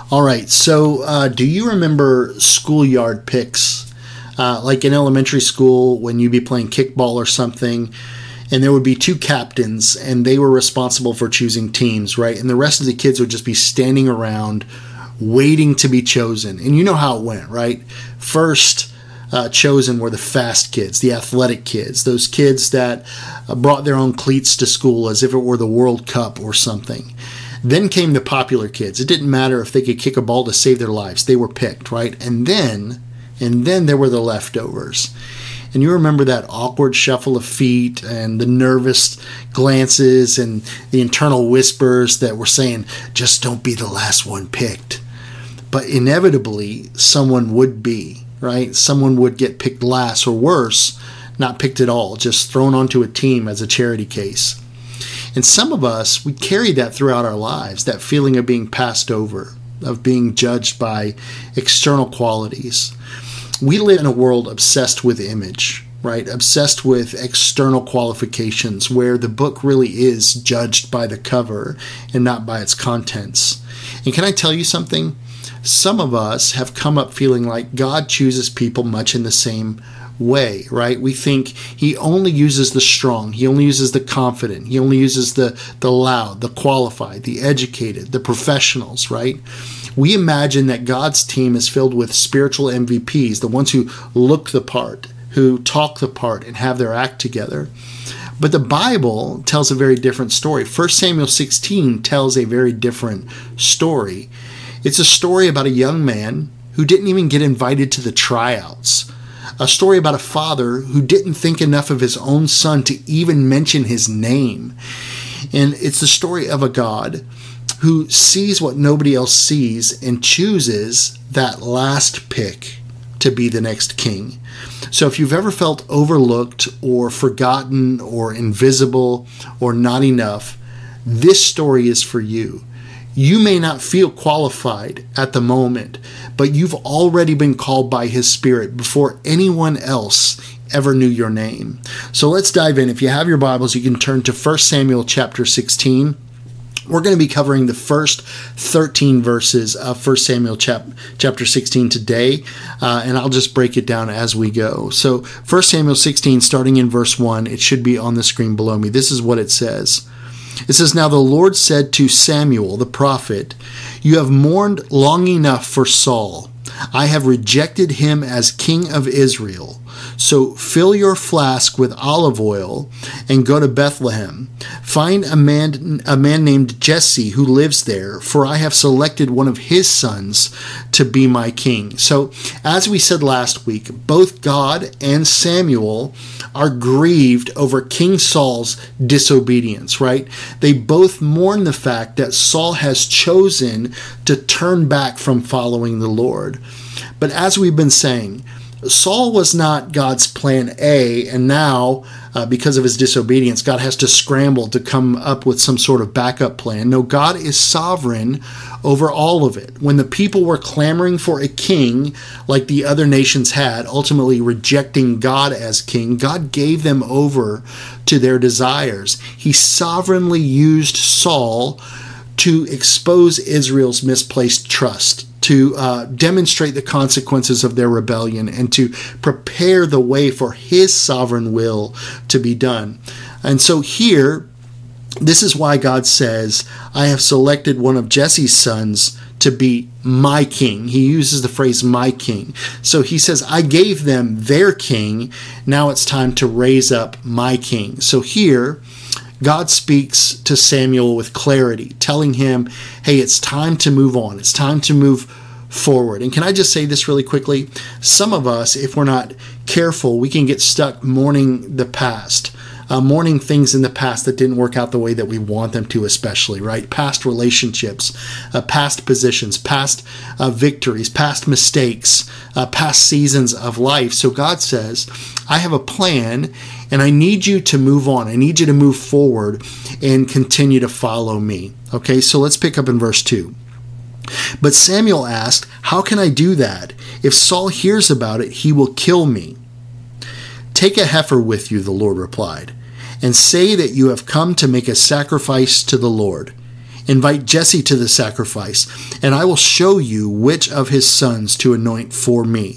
All right. So, do you remember schoolyard picks? Like in elementary school, when you'd be playing kickball or something, and there would be two captains, and they were responsible for choosing teams, right? And the rest of the kids would just be standing around waiting to be chosen. And you know how it went, right? First chosen were the fast kids, the athletic kids, those kids that brought their own cleats to school as if it were the World Cup or something. Then came the popular kids. It didn't matter if they could kick a ball to save their lives. They were picked, right? And then there were the leftovers. And you remember that awkward shuffle of feet and the nervous glances and the internal whispers that were saying, just don't be the last one picked. But inevitably, someone would be, right? Someone would get picked last, or worse, not picked at all, just thrown onto a team as a charity case. And some of us, we carry that throughout our lives, that feeling of being passed over, of being judged by external qualities. We live in a world obsessed with image, right? Obsessed with external qualifications, where the book really is judged by the cover and not by its contents. And can I tell you something? Some of us have come up feeling like God chooses people much in the same way, right? We think he only uses the strong, he only uses the confident, he only uses the loud, the qualified, the educated, the professionals, right? We imagine that God's team is filled with spiritual MVPs, the ones who look the part, who talk the part, and have their act together. But the Bible tells a very different story. 1 Samuel 16 tells a very different story. It's a story about a young man who didn't even get invited to the tryouts. A story about a father who didn't think enough of his own son to even mention his name. And it's the story of a God who sees what nobody else sees and chooses that last pick to be the next king. So if you've ever felt overlooked or forgotten or invisible or not enough, this story is for you. You may not feel qualified at the moment, but you've already been called by his Spirit before anyone else ever knew your name. So let's dive in. If you have your Bibles, you can turn to 1 Samuel chapter 16. We're going to be covering the first 13 verses of 1 Samuel chapter 16 today, and I'll just break it down as we go. So 1 Samuel 16, starting in verse 1, it should be on the screen below me. This is what it says. It says, "Now the Lord said to Samuel the prophet, 'You have mourned long enough for Saul. I have rejected him as king of Israel. So fill your flask with olive oil and go to Bethlehem. Find a man named Jesse who lives there, for I have selected one of his sons to be my king.'" So as we said last week, both God and Samuel are grieved over King Saul's disobedience, right? They both mourn the fact that Saul has chosen to turn back from following the Lord. But as we've been saying, Saul was not God's plan A, and now, because of his disobedience, God has to scramble to come up with some sort of backup plan. No, God is sovereign over all of it. When the people were clamoring for a king like the other nations had, ultimately rejecting God as king, God gave them over to their desires. He sovereignly used Saul to expose Israel's misplaced trust, to demonstrate the consequences of their rebellion, and to prepare the way for his sovereign will to be done. And so here, this is why God says, "I have selected one of Jesse's sons to be my king." He uses the phrase "my king." So he says, I gave them their king. Now it's time to raise up my king. So here, God speaks to Samuel with clarity, telling him, hey, it's time to move on. It's time to move forward. And can I just say this really quickly? Some of us, if we're not careful, we can get stuck mourning the past, mourning things in the past that didn't work out the way that we want them to, especially, right? Past relationships, past positions, past victories, past mistakes, past seasons of life. So God says, I have a plan, and I need you to move on. I need you to move forward and continue to follow me. Okay, so let's pick up in verse 2. But Samuel asked, how can I do that? If Saul hears about it, he will kill me. Take a heifer with you, the Lord replied, and say that you have come to make a sacrifice to the Lord. Invite Jesse to the sacrifice, and I will show you which of his sons to anoint for me."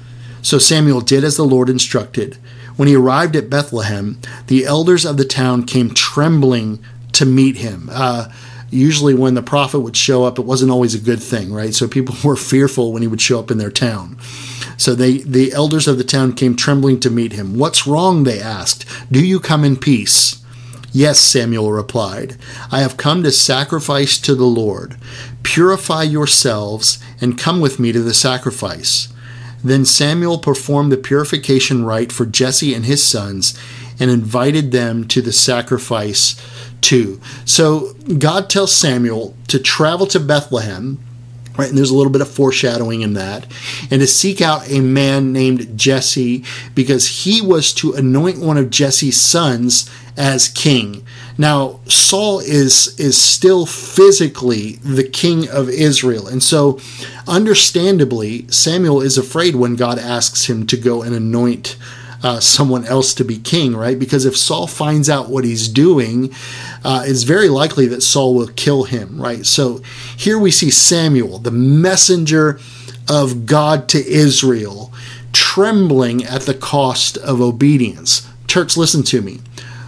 So Samuel did as the Lord instructed. When he arrived at Bethlehem, the elders of the town came trembling to meet him. Usually when the prophet would show up, it wasn't always a good thing, right? So people were fearful when he would show up in their town. So the elders of the town came trembling to meet him. "What's wrong?" they asked. "Do you come in peace?" "Yes," Samuel replied. "I have come to sacrifice to the Lord. Purify yourselves and come with me to the sacrifice." Then Samuel performed the purification rite for Jesse and his sons and invited them to the sacrifice too. So God tells Samuel to travel to Bethlehem, right? And there's a little bit of foreshadowing in that, and to seek out a man named Jesse, because he was to anoint one of Jesse's sons as king. Now, Saul is still physically the king of Israel. And so, understandably, Samuel is afraid when God asks him to go and anoint someone else to be king, right? Because if Saul finds out what he's doing, it's very likely that Saul will kill him, right? So here we see Samuel, the messenger of God to Israel, trembling at the cost of obedience. Church, listen to me.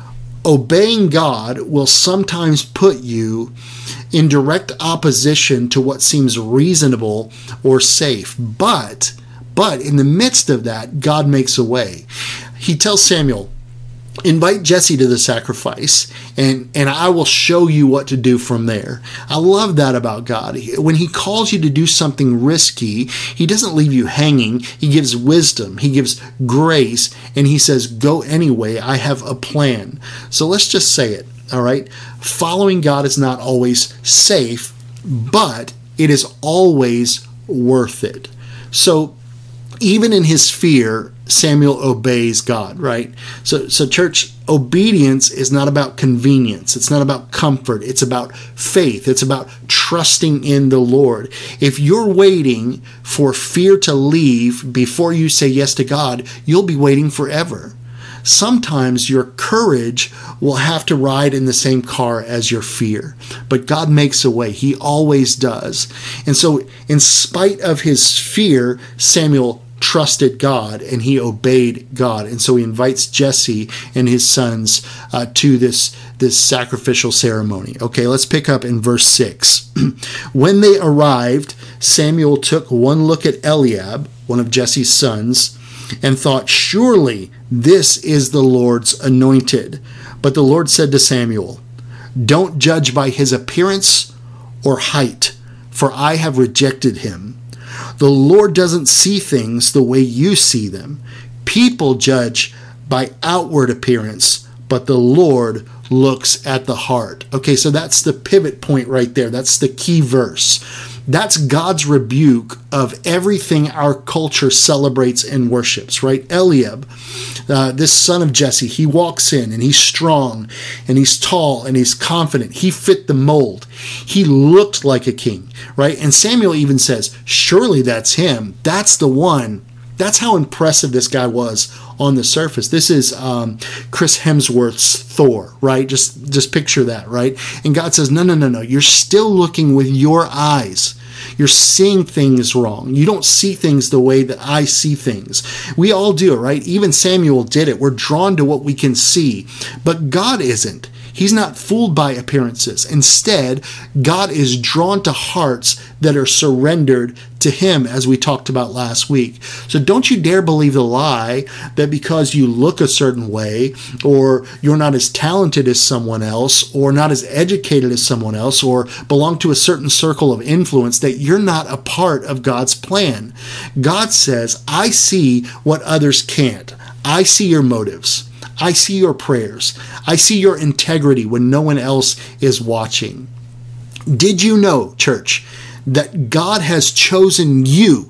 Obeying God will sometimes put you in direct opposition to what seems reasonable or safe. But in the midst of that, God makes a way. He tells Samuel, invite Jesse to the sacrifice, and I will show you what to do from there. I love that about God. When he calls you to do something risky, he doesn't leave you hanging. He gives wisdom. He gives grace, and he says, go anyway. I have a plan. So let's just say it, all right? Following God is not always safe, but it is always worth it. So even in his fear, Samuel obeys God, right? So church, obedience is not about convenience. It's not about comfort. It's about faith. It's about trusting in the Lord. If you're waiting for fear to leave before you say yes to God, you'll be waiting forever. Sometimes your courage will have to ride in the same car as your fear, but God makes a way. He always does. And so in spite of his fear, Samuel trusted God and he obeyed God. And so he invites Jesse and his sons to this sacrificial ceremony. Okay, let's pick up in verse 6. When they arrived, Samuel took one look at Eliab, one of Jesse's sons, and thought, surely this is the Lord's anointed. But the Lord said to Samuel, don't judge by his appearance or height, for I have rejected him. The Lord doesn't see things the way you see them. People judge by outward appearance, but the Lord looks at the heart. Okay, so that's the pivot point right there. That's the key verse. That's God's rebuke of everything our culture celebrates and worships, right? Eliab, this son of Jesse, he walks in and he's strong and he's tall and he's confident. He fit the mold. He looked like a king, right? And Samuel even says, surely that's him. That's the one. That's how impressive this guy was on the surface. This is Chris Hemsworth's Thor, right? Just picture that, right? And God says, no. You're still looking with your eyes. You're seeing things wrong. You don't see things the way that I see things. We all do it, right? Even Samuel did it. We're drawn to what we can see, but God isn't. He's not fooled by appearances. Instead, God is drawn to hearts that are surrendered to him, as we talked about last week. So don't you dare believe the lie that because you look a certain way, or you're not as talented as someone else, or not as educated as someone else, or belong to a certain circle of influence, that you're not a part of God's plan. God says, I see what others can't. I see your motives. I see your prayers. I see your integrity when no one else is watching. Did you know, church, that God has chosen you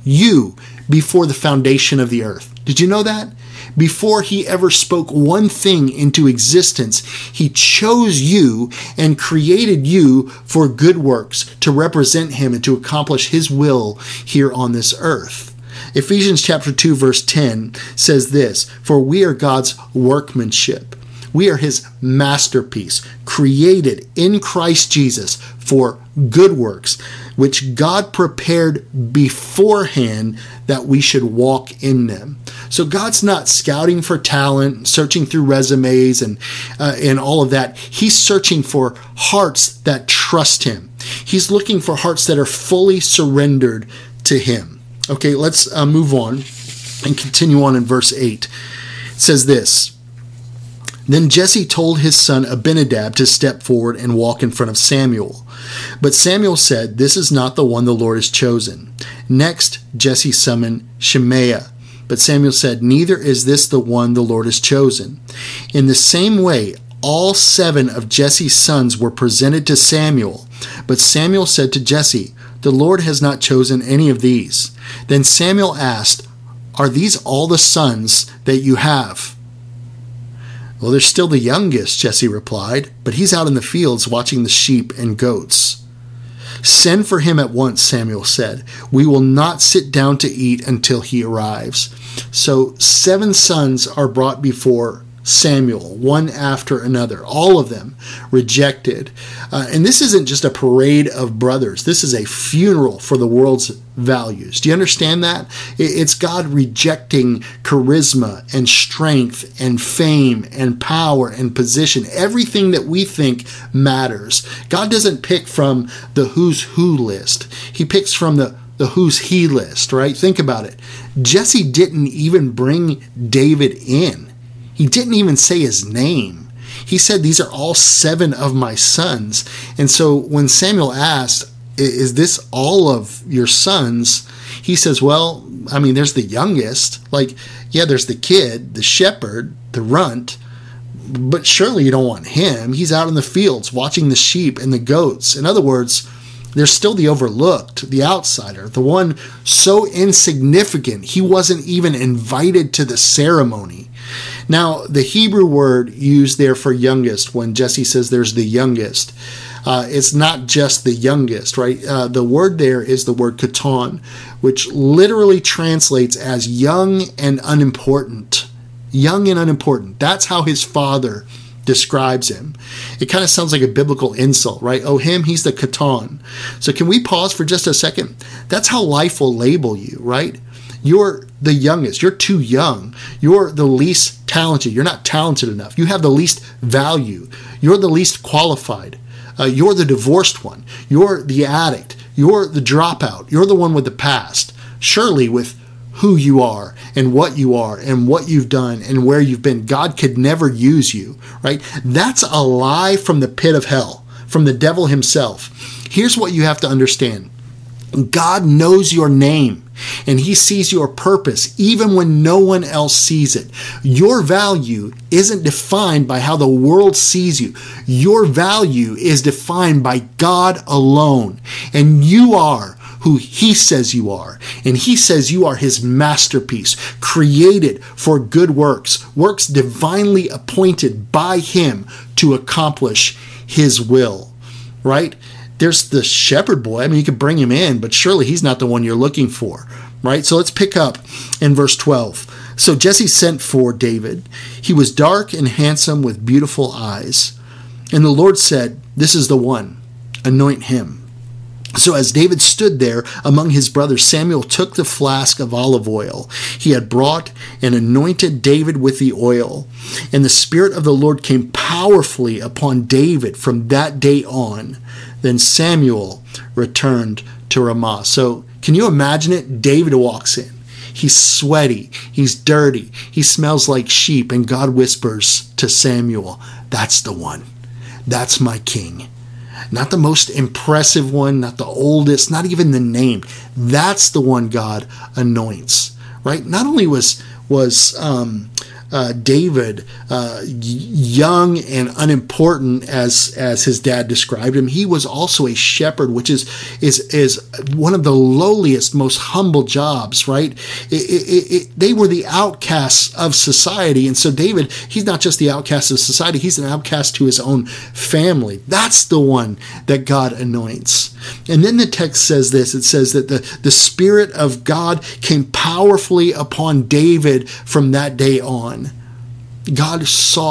before the foundation of the earth? Did you know that? Before he ever spoke one thing into existence, he chose you and created you for good works, to represent him and to accomplish his will here on this earth. Ephesians chapter 2 verse 10 says this, for we are God's workmanship. We are his masterpiece, created in Christ Jesus for good works, which God prepared beforehand that we should walk in them. So God's not scouting for talent, searching through resumes and all of that. He's searching for hearts that trust him. He's looking for hearts that are fully surrendered to him. Okay, let's move on and continue on in verse 8. It says this, "Then Jesse told his son Abinadab to step forward and walk in front of Samuel. But Samuel said, 'This is not the one the Lord has chosen.' Next, Jesse summoned Shemaiah. But Samuel said, 'Neither is this the one the Lord has chosen.' In the same way, all 7 of Jesse's sons were presented to Samuel. But Samuel said to Jesse, 'The Lord has not chosen any of these.' Then Samuel asked, 'Are these all the sons that you have?' 'Well, they're still the youngest,' Jesse replied, 'but he's out in the fields watching the sheep and goats.' 'Send for him at once,' Samuel said. 'We will not sit down to eat until he arrives.' So 7 sons are brought before Samuel, one after another, all of them rejected. And this isn't just a parade of brothers. This is a funeral for the world's values. Do you understand that? It's God rejecting charisma and strength and fame and power and position, everything that we think matters. God doesn't pick from the who's who list. He picks from the who's he list, right? Think about it. Jesse didn't even bring David in. He didn't even say his name. He said, "These are all 7 of my sons." And so when Samuel asked, "Is this all of your sons?" he says, "Well, I mean, there's the youngest. Like, yeah, there's the kid, the shepherd, the runt, but surely you don't want him. He's out in the fields watching the sheep and the goats." In other words, there's still the overlooked, the outsider, the one so insignificant he wasn't even invited to the ceremony. Now, the Hebrew word used there for youngest, when Jesse says there's the youngest, it's not just the youngest, right? The word there is the word katan, which literally translates as young and unimportant. Young and unimportant. That's how his father describes him. It kind of sounds like a biblical insult, right? Oh, him, he's the katan. So can we pause for just a second? That's how life will label you, right? You're the youngest. You're too young. You're the least talented. You're not talented enough. You have the least value. You're the least qualified. You're the divorced one. You're the addict. You're the dropout. You're the one with the past. Surely with who you are and what you've done and where you've been, God could never use you, right? That's a lie from the pit of hell, from the devil himself. Here's what you have to understand. God knows your name. And he sees your purpose even when no one else sees it. Your value isn't defined by how the world sees you. Your value is defined by God alone. And you are who he says you are. And he says you are his masterpiece, created for good works, works divinely appointed by him to accomplish his will, right? There's the shepherd boy. I mean, you could bring him in, but surely he's not the one you're looking for, right? So let's pick up in verse 12. So Jesse sent for David. He was dark and handsome with beautiful eyes. And the Lord said, "This is the one. Anoint him." So as David stood there among his brothers, Samuel took the flask of olive oil he had brought and anointed David with the oil. And the Spirit of the Lord came powerfully upon David from that day on. Then Samuel returned to Ramah. So can you imagine it? David walks in. He's sweaty. He's dirty. He smells like sheep. And God whispers to Samuel, "That's the one. That's my king." Not the most impressive one, not the oldest, not even the name. That's the one God anoints, right? Not only was David young and unimportant as his dad described him, he was also a shepherd, which is one of the lowliest, most humble jobs, right? They were the outcasts of society. And so David, he's not just the outcast of society, he's an outcast to his own family. That's the one that God anoints. And then the text says this, it says that the Spirit of God came powerfully upon David from that day on. God saw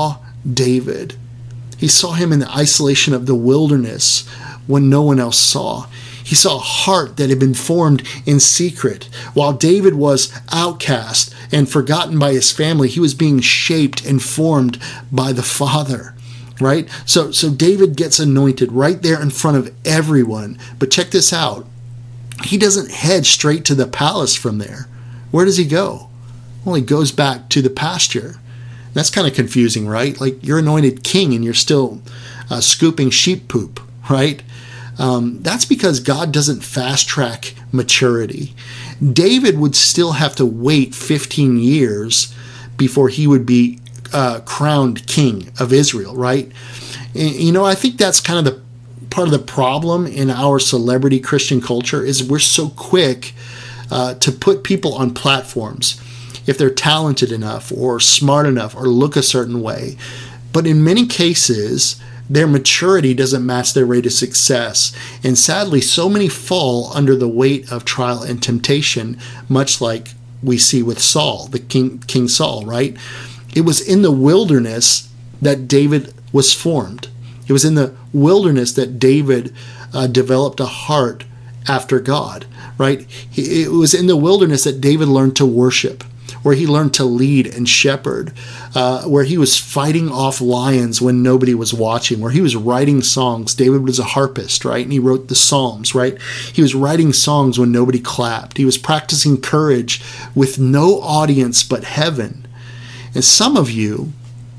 David. He saw him in the isolation of the wilderness when no one else saw. He saw a heart that had been formed in secret. While David was outcast and forgotten by his family, he was being shaped and formed by the Father, right? So David gets anointed right there in front of everyone. But check this out. He doesn't head straight to the palace from there. Where does he go? Well, he goes back to the pasture. That's kind of confusing, right? Like, you're anointed king and you're still scooping sheep poop, right? That's because God doesn't fast track maturity. David would still have to wait 15 years before he would be crowned king of Israel, right? And, I think that's kind of the part of the problem in our celebrity Christian culture is we're so quick to put people on platforms if they're talented enough or smart enough or look a certain way. But in many cases, their maturity doesn't match their rate of success. And sadly, so many fall under the weight of trial and temptation, much like we see with Saul, the King Saul, right? It was in the wilderness that David was formed. It was in the wilderness that David developed a heart after God, right? It was in the wilderness that David learned to worship, where he learned to lead and shepherd, where he was fighting off lions when nobody was watching, where he was writing songs. David was a harpist, right? And he wrote the Psalms, right? He was writing songs when nobody clapped. He was practicing courage with no audience but heaven. And some of you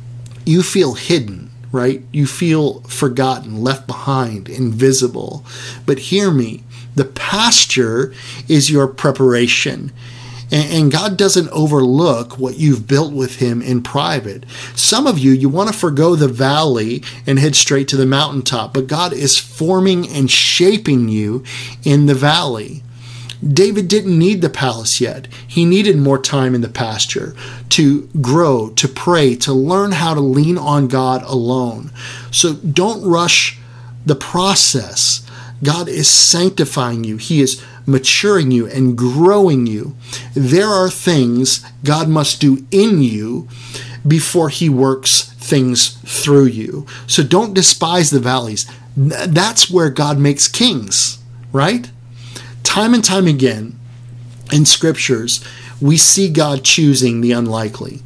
feel hidden, right? You feel forgotten, left behind, invisible. But hear me, the pasture is your preparation. And God doesn't overlook what you've built with him in private. Some of you want to forgo the valley and head straight to the mountaintop, but God is forming and shaping you in the valley. David didn't need the palace yet. He needed more time in the pasture to grow, to pray, to learn how to lean on God alone. So don't rush the process. God is sanctifying you. He is maturing you and growing you. There are things God must do in you before he works things through you. So don't despise the valleys. That's where God makes kings, right? Time and time again in scriptures, we see God choosing the unlikely.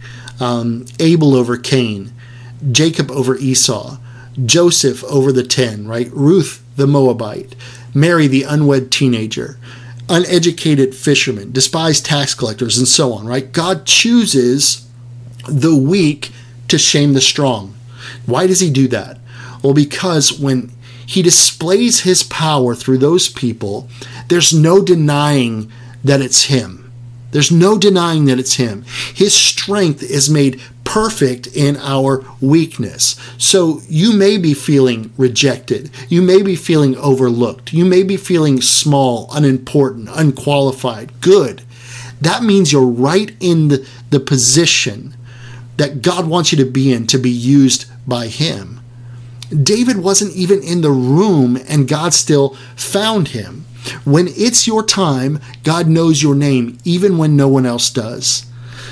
Abel over Cain, Jacob over Esau, Joseph over the 10, right? Ruth the Moabite, Mary the unwed teenager, uneducated fishermen, despised tax collectors, and so on, right? God chooses the weak to shame the strong. Why does he do that? Well, because when he displays his power through those people, there's no denying that it's him. There's no denying that it's him. His strength is made perfect in our weakness. So you may be feeling rejected. You may be feeling overlooked. You may be feeling small, unimportant, unqualified. Good. That means you're right in the position that God wants you to be in to be used by him. David wasn't even in the room and God still found him. When it's your time, God knows your name, even when no one else does.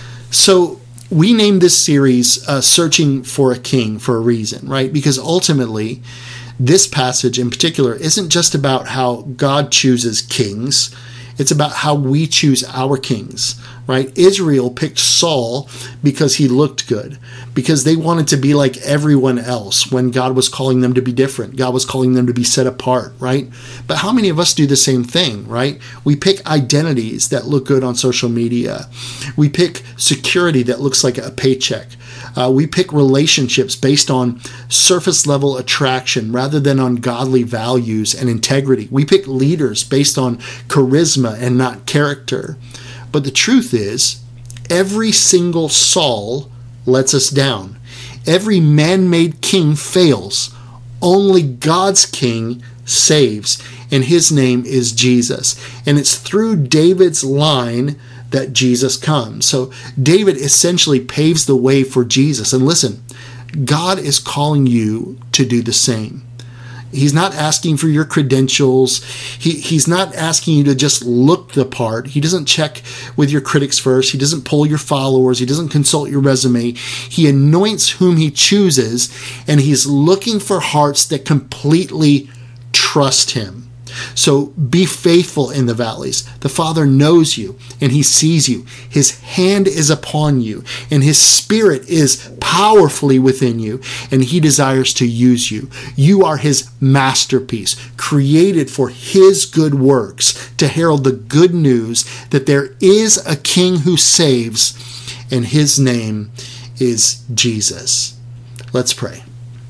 So we named this series Searching for a King for a reason, right? Because ultimately, this passage in particular isn't just about how God chooses kings. It's about how we choose our kings, right? Israel picked Saul because he looked good, because they wanted to be like everyone else when God was calling them to be different. God was calling them to be set apart, right? But how many of us do the same thing, right? We pick identities that look good on social media. We pick security that looks like a paycheck. We pick relationships based on surface level attraction rather than on godly values and integrity. We pick leaders based on charisma and not character. But the truth is, every single Saul lets us down. Every man-made king fails. Only God's king saves, and his name is Jesus. And it's through David's line that Jesus comes. So David essentially paves the way for Jesus. And listen, God is calling you to do the same. He's not asking for your credentials. He's not asking you to just look the part. He doesn't check with your critics first. He doesn't poll your followers. He doesn't consult your resume. He anoints whom he chooses, and he's looking for hearts that completely trust him. So be faithful in the valleys. The Father knows you and he sees you. His hand is upon you and his spirit is powerfully within you, and he desires to use you. You are his masterpiece, created for his good works, to herald the good news that there is a king who saves, and his name is Jesus. Let's pray.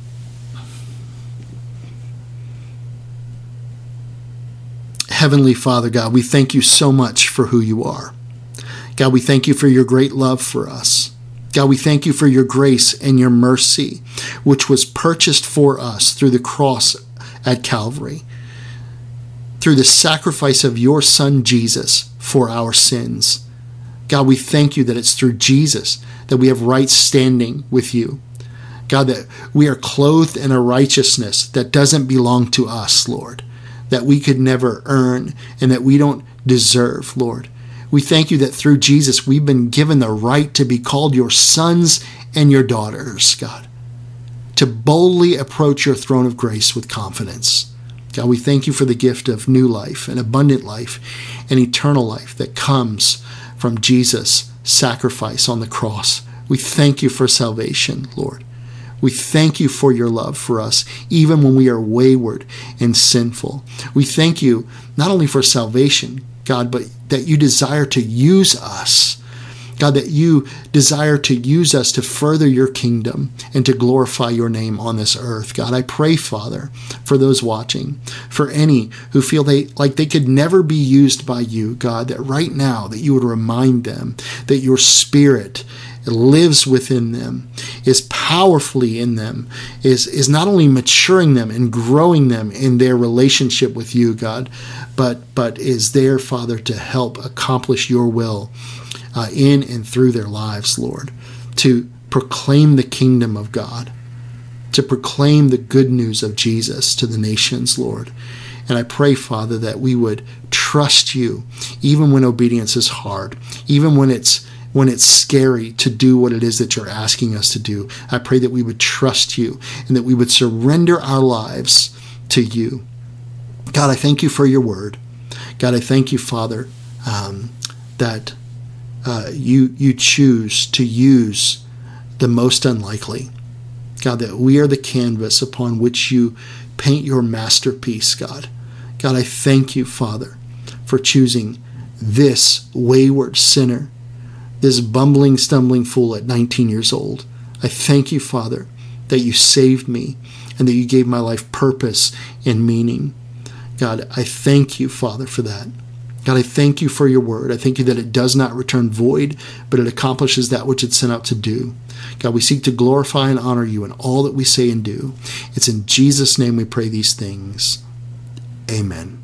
Heavenly Father, God, we thank you so much for who you are. God, we thank you for your great love for us. God, we thank you for your grace and your mercy, which was purchased for us through the cross at Calvary, through the sacrifice of your Son, Jesus, for our sins. God, we thank you that it's through Jesus that we have right standing with you. God, that we are clothed in a righteousness that doesn't belong to us, Lord, that we could never earn and that we don't deserve, Lord. We thank you that through Jesus, we've been given the right to be called your sons and your daughters, God, to boldly approach your throne of grace with confidence. God, we thank you for the gift of new life and abundant life and eternal life that comes from Jesus' sacrifice on the cross. We thank you for salvation, Lord. We thank you for your love for us, even when we are wayward and sinful. We thank you not only for salvation, God, but that you desire to use us. God, that you desire to use us to further your kingdom and to glorify your name on this earth. God, I pray, Father, for those watching, for any who feel like they could never be used by you, God, that right now that you would remind them that your Spirit lives within them, is powerfully in them, is not only maturing them and growing them in their relationship with you, God, but is there, Father, to help accomplish your will in and through their lives, Lord, to proclaim the kingdom of God, to proclaim the good news of Jesus to the nations, Lord. And I pray, Father, that we would trust you even when obedience is hard, even when it's scary to do what it is that you're asking us to do. I pray that we would trust you and that we would surrender our lives to you. God, I thank you for your word. God, I thank you, Father, that you choose to use the most unlikely. God, that we are the canvas upon which you paint your masterpiece, God. God, I thank you, Father, for choosing this wayward sinner, this bumbling, stumbling fool at 19 years old. I thank you, Father, that you saved me and that you gave my life purpose and meaning. God, I thank you, Father, for that. God, I thank you for your word. I thank you that it does not return void, but it accomplishes that which it's sent out to do. God, we seek to glorify and honor you in all that we say and do. It's in Jesus' name we pray these things. Amen.